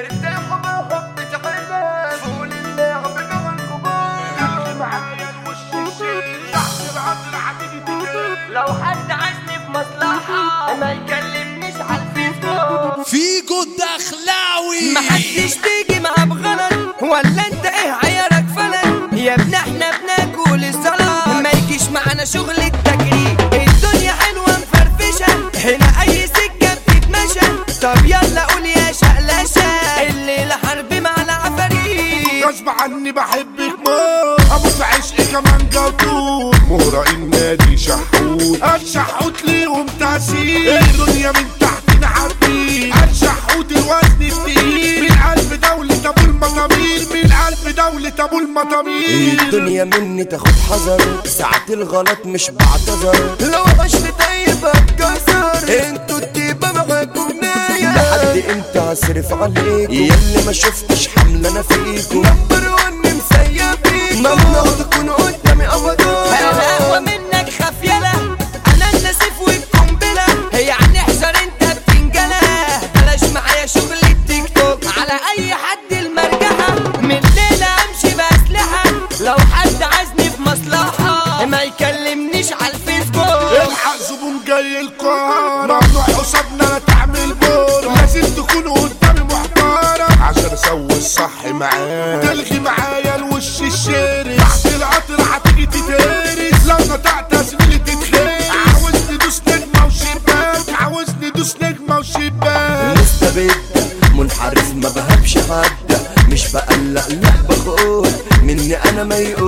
ارتاحوا بحب تعبان فول اللعب مع الكبار تلغي معايا الوش الشيك تحت العطر هتيجي تجري لو حد عايزني في مصلحة ما يكلمنيش على الفيسبوك فيجو الدخلاوي محدش تيجي معاه بغلط ولا انت ايه عيارك فلت يا ابن احنا بناكل الزلط ما يجيش معانا شغل التجريب الدنيا حلوة مفرفشة هنا اي سكة بتتمشى طب يلا قول يا شقلشة الليلة حرب مع العفاريت غصب عني بحبك موت ابو في عشقي كمان جوتوت مهرة النادي شحوت الشحوت ليهم تأثير الدنيا من تحتنا حبيب الشحوت الوزن التقيل من قلب دولة ابو المطامير من قلب دولة ابو المطامير الدنيا مني تاخد حذر ساعات الغلط مش بعتذر لو عشت طيب اتكسر انتوا التيبة معاكم نايا لحد امتى هصرف عليكم ياللي ما شفتش حمل انا فيكم نمبر ون مسيبين ممنوع تكون قدامي ابدا انا اقوى منك خفيلة انا النسيف والقنبلة يعني احذر انت بتنجلة بلاش معايا شغل التيك توك على اي حد المرجحة من الليلة امشي باسلحة لو حد عايزني في مصلحة ما يكلمنيش على الفيسبوك الحق زبون جاي القاهرة ممنوع قصادنا لا تعمل بورة لازم تكون قدامي محترم عشان اسوي الصح معاه تلغي معايا الوش الشاري تحت القطر هتيجي تتهرس لو نطقت زميلي تتخيل عاوزني دوس نجمة وشباك عاوزني دوس نجمة وشباك مستبد منحرف ما بهبش حد مش بقلق لا بخون مني انا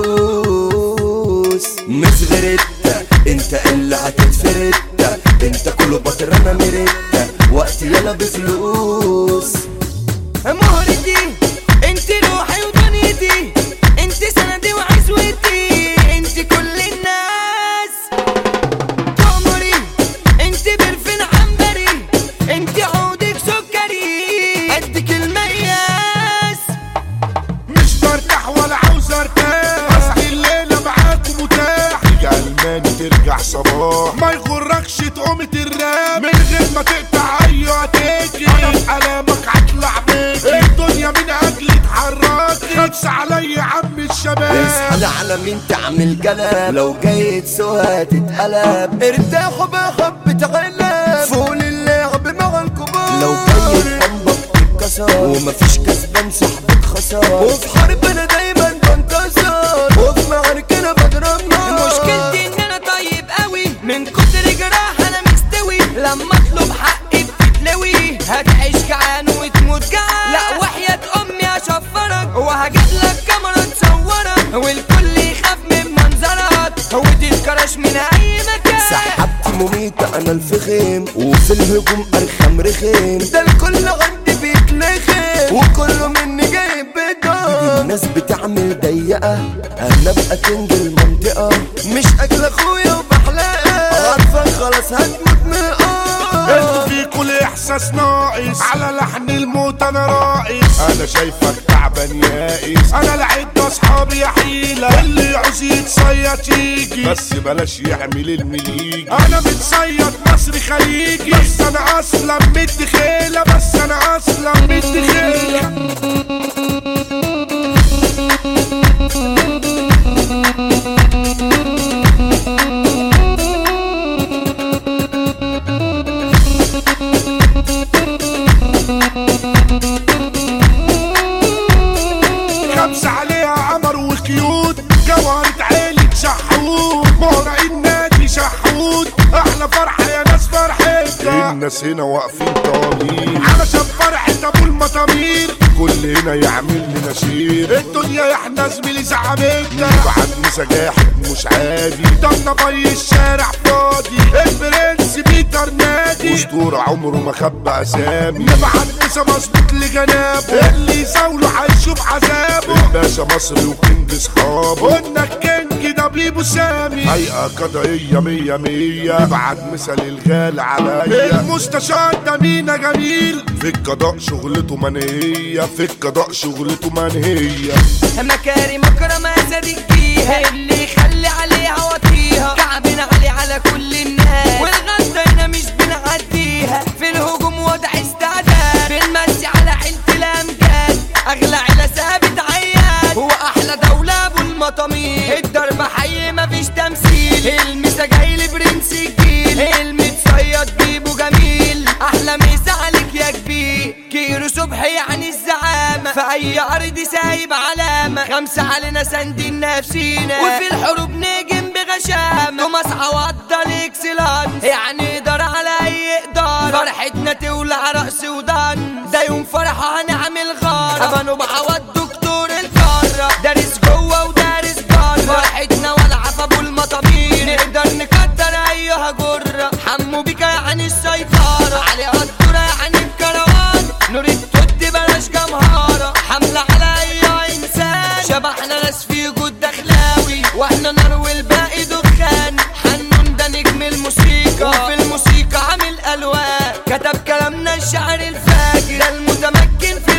ميؤوس مصغرت انت اللي هتتفرد انت كله بطر انا مرد وقتي يلا بفلوس مهرتي انت روحي ودنيتي انت سندي وعزوتي انت كل الناس تأمري انت برفن عنبري انت عودك سكري قدك المياس مش برتاح ولا عاوز ارتاح اصل الليلة معاكم متاح تيجي الماني ترجع صباح ما يغركش تقوم تراب من غير ما تقطع ايوه تيجي انا في علامك هطلع بيك الدنيا من اجلي اتحرك خمسة علي عم الشباب اصحى على مين تعمل كلام لو جاي تسوها تتقلب ارتاحوا بحب تعلم فول اللعب مع الكبار لو جاي تنبط تتكسر ومفيش كسبان صاحبك خسر وفي حرب انا دايما بنتصر وفي معارك انا بضرب نار مشكلتي ان انا طيب قوي من كتر جراح انا مستوي لما اطلب حقي بتتلوي هتعيش جعان وتموت جعان لا وحياة امي اشفرك وهجيب لك كاميرا تصورك والكل يخاف من منظرك وتتكرش من اي مكان سحبت مميتة انا الفخيم وفي الهجوم ارخم رخيم ده الكل عندي بيتلخم وكله مني جايب بدار الناس بتعمل ضيقة انا بقى كنج المنطقة مش اكل اخويا وبحلقة عارفك خلاص هتموت من انتوا في كل احساس ناقص على لحن الموت انا راقص انا شايفك تعبان يائس انا لعبت اصحابي يا حيلة اللي يعوز يتصيط يجي بس بلاش يعمل المليجي انا متصيط مصري خليجي بس انا اصلا مدي خيلة بس انا اصلا مدي خيلة خمسة عليها عمر وكيوت جوهرة عيلة شحوت مهرة النادي شحوت احلى فرحة يا ناس فرحتنا الناس هنا واقفين طوالين علشان فرحة ابو المطامير كل هنا يعمل لنا شير الدنيا احنا زميلي زعمتنا بعدني سجاحك مش عادي ضمنا بي الشارع فاضي البرنس بيتر نادي اسطورة عمره ما خبى اسامي نبعت نسا مظبوط لجنابه اللي يزاوله هيشوف عذابه الباشا مصري وكينج صحابه قلنا الكينج ده بليبو سامي هيئة قضائية مية مية نبعت مثل الغالي عليا المستشار ده مينا جميل في القضاء شغلته منهية في القضاء شغلته منهية مكارم اكرم اسد فيها اللي يخلي عليها وطيها كعبنا علي على كل الناس والغلطة هنا مش بنعديها في الهجوم وضع استعداد بنمسي على حيلة الامن سايب علامة، 5 علينا ساندين نفسينا، وفي الحروب نجم بغشامة. توماس عوض الاكسلانس يعني يقدر على اي اقدار، فرحتنا تولع رأس ودان، ده يوم فرحة هنعمل غارة. ابانو بعوض دكتور القارة، دارس جوه ودارس بره، فرحتنا والعة في ابو المطامير، نقدر نكتر ايها جرة. حمو بيكا يعني السيطرة، علي قدورة يعني الكروان، نور التوت بلاش جمهارة، حملة على اي انسان. شبحنا ناس في جود دخلاوي، واحنا نار والباقي دخان. حنون ده نجم الموسيقى، وفي الموسيقى عامل الوان، كتب كلامنا الشعر الفاجر، ده المتمكن في